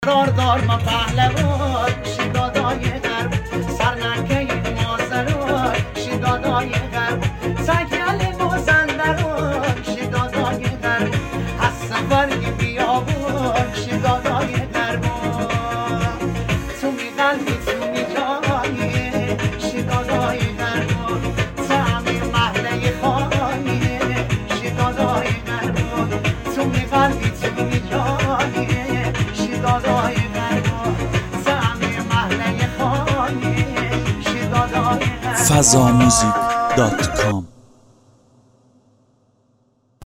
قرار دار ما پهلوان شدادای غرب سرنکه مازران شدادای غرب سگل مازندران شدادای غرب از سفری بیابان شدادای غرب تو می قلبی تو می جایی شدادای غرب تعمیر محله خانی شدادای غرب تو می قلبی تو می جایی شدادای غرب تعمیر محله خانی شدادای غرب fazamusic.com